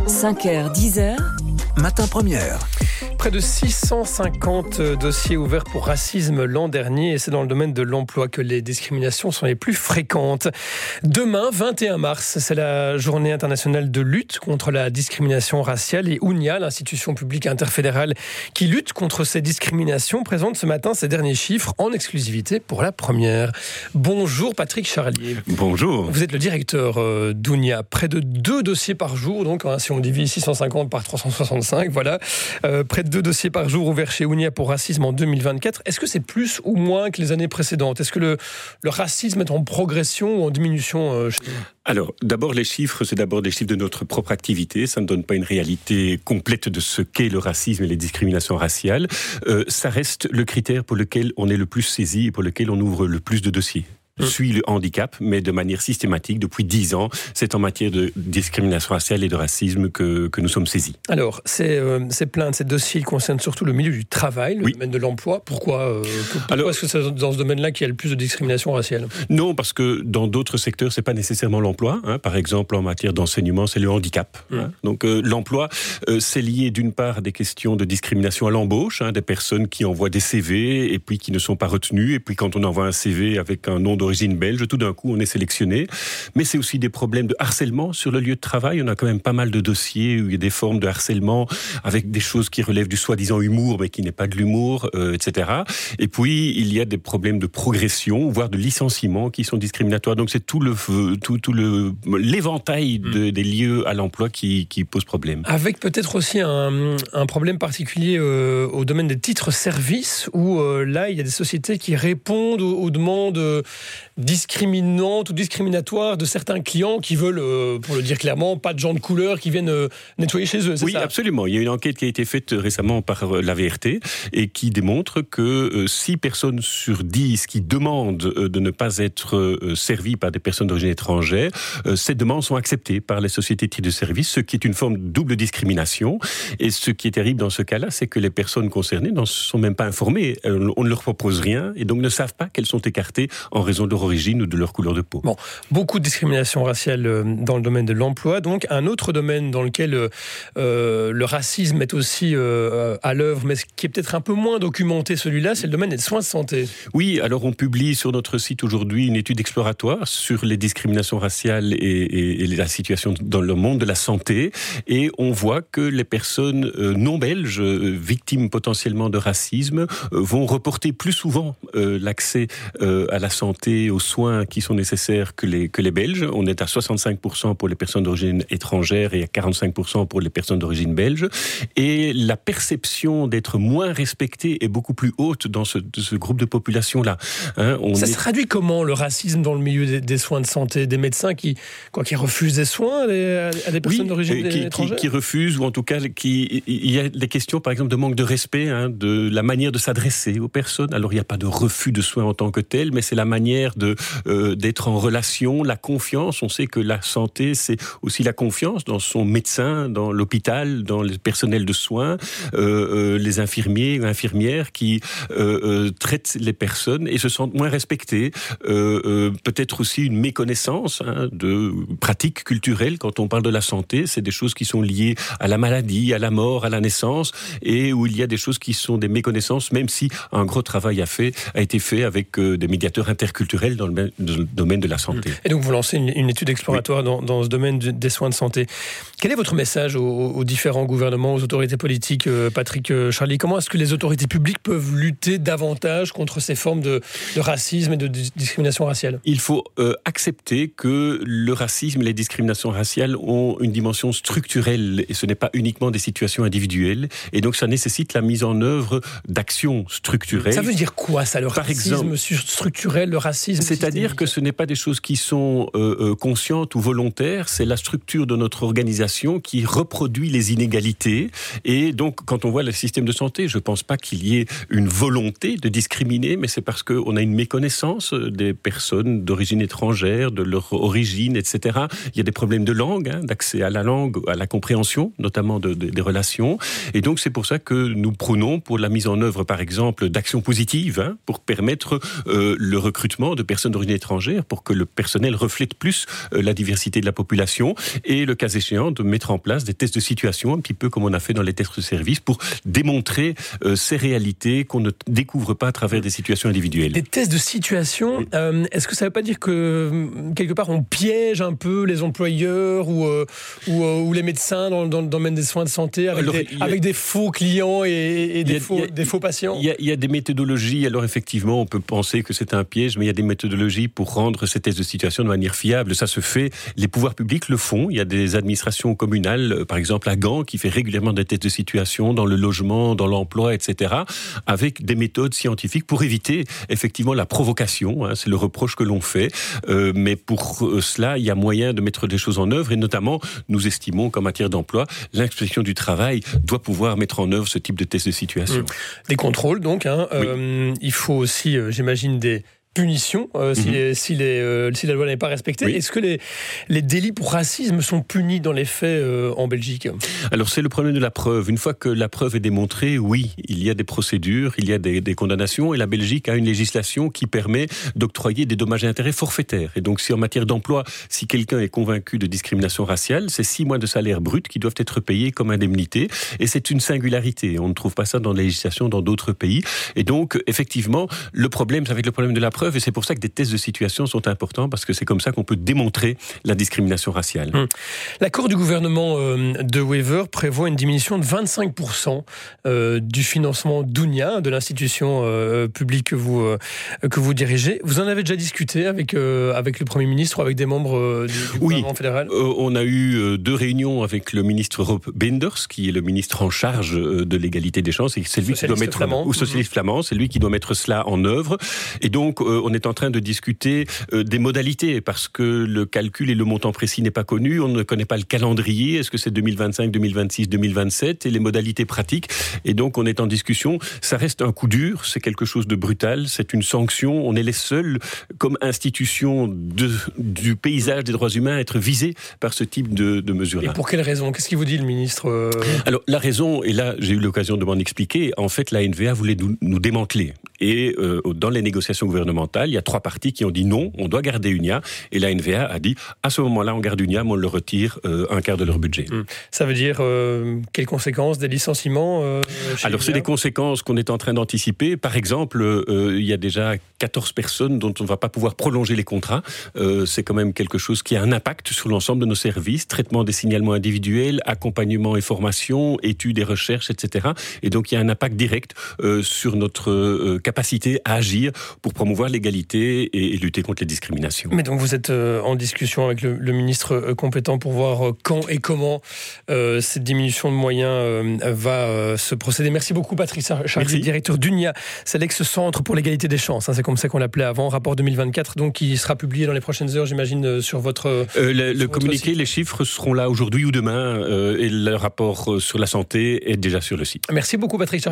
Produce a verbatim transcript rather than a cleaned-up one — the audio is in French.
cinq heures, dix heures. Matin première. Près de six cent cinquante dossiers ouverts pour racisme l'an dernier, et c'est dans le domaine de l'emploi que les discriminations sont les plus fréquentes. Demain, vingt et un mars, c'est la journée internationale de lutte contre la discrimination raciale, et Ounia, l'institution publique interfédérale qui lutte contre ces discriminations, présente ce matin ses derniers chiffres en exclusivité pour la première. Bonjour Patrick Charlier. Bonjour. Vous êtes le directeur d'Ounia. Près de deux dossiers par jour, donc hein, si on divise six cent cinquante par trois cent soixante-cinq, voilà, euh, près de deux dossiers par jour ouverts chez Ounia pour racisme en deux mille vingt-quatre. Est-ce que c'est plus ou moins que les années précédentes ? Est-ce que le, le racisme est en progression ou en diminution euh, chez... Alors, d'abord, les chiffres, c'est d'abord des chiffres de notre propre activité. Ça ne donne pas une réalité complète de ce qu'est le racisme et les discriminations raciales. Euh, ça reste le critère pour lequel on est le plus saisi et pour lequel on ouvre le plus de dossiers. Je suis le handicap, mais de manière systématique, depuis dix ans, c'est en matière de discrimination raciale et de racisme que, que nous sommes saisis. Alors, ces, euh, ces plaintes, ces dossiers, ils concernent surtout le milieu du travail, le oui. domaine de l'emploi. Pourquoi, euh, pourquoi Alors, est-ce que c'est dans ce domaine-là qu'il y a le plus de discrimination raciale ? Non, parce que dans d'autres secteurs, c'est pas nécessairement l'emploi. Hein. Par exemple, en matière d'enseignement, c'est le handicap. Mmh. Hein. Donc, euh, l'emploi, euh, c'est lié d'une part à des questions de discrimination à l'embauche, hein, des personnes qui envoient des C V et puis qui ne sont pas retenues. Et puis, quand on envoie un C V avec un nom d'origine belge, tout d'un coup on est sélectionné. Mais c'est aussi des problèmes de harcèlement sur le lieu de travail. On a quand même pas mal de dossiers où il y a des formes de harcèlement avec des choses qui relèvent du soi-disant humour mais qui n'est pas de l'humour, euh, et cetera. Et puis il y a des problèmes de progression, voire de licenciement qui sont discriminatoires. Donc c'est tout le tout, tout le l'éventail de, mmh. des lieux à l'emploi qui, qui pose problème. Avec peut-être aussi un, un problème particulier euh, au domaine des titres-services où euh, là il y a des sociétés qui répondent aux, aux demandes euh, discriminantes ou discriminatoires de certains clients qui veulent, euh, pour le dire clairement, pas de gens de couleur qui viennent euh, nettoyer chez eux, c'est oui, ça ? Oui, absolument. Il y a une enquête qui a été faite récemment par la V R T et qui démontre que euh, six personnes sur dix qui demandent euh, de ne pas être euh, servies par des personnes d'origine étrangère, euh, ces demandes sont acceptées par les sociétés de titres de service, ce qui est une forme de double discrimination. Et ce qui est terrible dans ce cas-là, c'est que les personnes concernées n'en sont même pas informées. Euh, on ne leur propose rien et donc ne savent pas qu'elles sont écartées en raison de leur origine ou de leur couleur de peau. Bon, beaucoup de discrimination raciale dans le domaine de l'emploi. Donc, un autre domaine dans lequel euh, le racisme est aussi euh, à l'œuvre, mais qui est peut-être un peu moins documenté, celui-là, c'est le domaine des soins de santé. Oui, alors on publie sur notre site aujourd'hui une étude exploratoire sur les discriminations raciales et, et, et la situation dans le monde de la santé. Et on voit que les personnes euh, non belges, euh, victimes potentiellement de racisme, euh, vont reporter plus souvent euh, l'accès euh, à la santé, aux soins qui sont nécessaires que les, que les Belges. On est à soixante-cinq pour cent pour les personnes d'origine étrangère et à quarante-cinq pour cent pour les personnes d'origine belge. Et la perception d'être moins respectée est beaucoup plus haute dans ce, ce groupe de population-là. Hein, on Ça est... se traduit comment, le racisme dans le milieu des, des soins de santé ? Des médecins qui, quoi, qui refusent des soins à des, à des personnes oui, d'origine qui, étrangère ? Qui, qui refusent, ou en tout cas, qui, il y a des questions, par exemple, de manque de respect, hein, de la manière de s'adresser aux personnes. Alors, il n'y a pas de refus de soins en tant que tel, mais c'est la manière de Euh, d'être en relation, la confiance. On sait que la santé, c'est aussi la confiance dans son médecin, dans l'hôpital, dans le personnel de soins, euh, euh, les infirmiers ou infirmières qui euh, euh, traitent les personnes et se sentent moins respectés. Euh, euh, peut-être aussi une méconnaissance hein, de pratiques culturelles. Quand on parle de la santé, c'est des choses qui sont liées à la maladie, à la mort, à la naissance, et où il y a des choses qui sont des méconnaissances, même si un gros travail a, fait, a été fait avec euh, des médiateurs interculturels dans le domaine de la santé. Et donc vous lancez une, une étude exploratoire oui. dans, dans ce domaine de, des soins de santé. Quel est votre message aux, aux différents gouvernements, aux autorités politiques, euh, Patrick euh, Charlier ? Comment est-ce que les autorités publiques peuvent lutter davantage contre ces formes de, de racisme et de discrimination raciale ? Il faut euh, accepter que le racisme et les discriminations raciales ont une dimension structurelle et ce n'est pas uniquement des situations individuelles. Et donc ça nécessite la mise en œuvre d'actions structurelles. Ça veut dire quoi ça, le Par racisme exemple, structurel, le racisme C'est-à-dire que ce n'est pas des choses qui sont euh, euh, conscientes ou volontaires, c'est la structure de notre organisation qui reproduit les inégalités. Et donc, quand on voit le système de santé, je ne pense pas qu'il y ait une volonté de discriminer, mais c'est parce qu'on a une méconnaissance des personnes d'origine étrangère, de leur origine, et cetera. Il y a des problèmes de langue, hein, d'accès à la langue, à la compréhension, notamment de, de, des relations. Et donc, c'est pour ça que nous prônons pour la mise en œuvre, par exemple, d'actions positives, hein, pour permettre euh, le recrutement également de personnes d'origine étrangère pour que le personnel reflète plus euh, la diversité de la population et le cas échéant de mettre en place des tests de situation, un petit peu comme on a fait dans les tests de service, pour démontrer euh, ces réalités qu'on ne découvre pas à travers des situations individuelles. Des tests de situation, oui. euh, est-ce que ça ne veut pas dire que quelque part on piège un peu les employeurs ou, euh, ou, euh, ou les médecins dans, dans le domaine des soins de santé avec, alors, des, a, avec des faux clients et, et des, a, faux, a, des faux patients? Il y, a, il y a des méthodologies, alors effectivement on peut penser que c'est un piège, mais il y a des méthodologies pour rendre ces tests de situation de manière fiable. Ça se fait, les pouvoirs publics le font. Il y a des administrations communales, par exemple à Gand, qui fait régulièrement des tests de situation dans le logement, dans l'emploi, et cetera, avec des méthodes scientifiques pour éviter effectivement la provocation. Hein, c'est le reproche que l'on fait. Euh, mais pour euh, cela, il y a moyen de mettre des choses en œuvre et notamment, nous estimons qu'en matière d'emploi, l'inspection du travail doit pouvoir mettre en œuvre ce type de test de situation. Mmh. Des contrôles donc. Hein, oui. euh, il faut aussi, euh, j'imagine, des punitions euh, si, mm-hmm. si, les, euh, si la loi n'est pas respectée. Oui. Est-ce que les, les délits pour racisme sont punis dans les faits euh, en Belgique? Alors c'est le problème de la preuve. Une fois que la preuve est démontrée, oui, il y a des procédures, il y a des, des condamnations et la Belgique a une législation qui permet d'octroyer des dommages et intérêts forfaitaires. Et donc si en matière d'emploi, si quelqu'un est convaincu de discrimination raciale, c'est six mois de salaire brut qui doivent être payés comme indemnité et c'est une singularité. On ne trouve pas ça dans la législation dans d'autres pays. Et donc effectivement, le problème, ça va être le problème de la preuve. Et c'est pour ça que des tests de situation sont importants, parce que c'est comme ça qu'on peut démontrer la discrimination raciale. Hum. L'accord du gouvernement de Wever prévoit une diminution de vingt-cinq pour cent du financement d'Ounia, de l'institution publique que vous, que vous dirigez. Vous en avez déjà discuté avec, avec le Premier ministre ou avec des membres du, du oui, gouvernement fédéral? euh, On a eu deux réunions avec le ministre Rob Benders, qui est le ministre en charge de l'égalité des chances, et c'est lui qui doit mettre, flamand. ou socialiste mmh. flamand, c'est lui qui doit mettre cela en œuvre. Et donc, euh, on est en train de discuter euh, des modalités, parce que le calcul et le montant précis n'est pas connu, on ne connaît pas le calendrier, est-ce que c'est deux mille vingt-cinq, deux mille vingt-six, deux mille vingt-sept, et les modalités pratiques, et donc on est en discussion. Ça reste un coup dur, c'est quelque chose de brutal, c'est une sanction, on est les seuls, comme institution de, du paysage des droits humains, à être visés par ce type de, de mesures-là. Et pour quelle raison? Qu'est-ce qu'il vous dit le ministre? Alors la raison, et là j'ai eu l'occasion de m'en expliquer, en fait la N V A voulait nous, nous démanteler, et euh, dans les négociations gouvernementales, il y a trois partis qui ont dit non, on doit garder Unia, et la N V A a dit à ce moment-là on garde Unia, mais on le retire euh, un quart de leur budget. Mmh. Ça veut dire euh, quelles conséquences? Des licenciements euh, Alors c'est des conséquences qu'on est en train d'anticiper. Par exemple, euh, il y a déjà quatorze personnes dont on ne va pas pouvoir prolonger les contrats. Euh, c'est quand même quelque chose qui a un impact sur l'ensemble de nos services, traitement des signalements individuels, accompagnement et formation, études et recherches, et cetera. Et donc il y a un impact direct euh, sur notre euh, capacité à agir pour promouvoir l'égalité et, et lutter contre les discriminations. Mais donc vous êtes euh, en discussion avec le, le ministre euh, compétent pour voir euh, quand et comment euh, cette diminution de moyens euh, va euh, se procéder. Merci beaucoup Patrick Charlier, directeur d'Unia. C'est l'ex-centre pour l'égalité des chances, hein, c'est comme ça qu'on l'appelait avant, rapport deux mille vingt-quatre, donc qui sera publié dans les prochaines heures, j'imagine, sur votre euh, Le, sur le communiqué, site. Les chiffres seront là aujourd'hui ou demain, euh, et le rapport sur la santé est déjà sur le site. Merci beaucoup Patrick Charlier.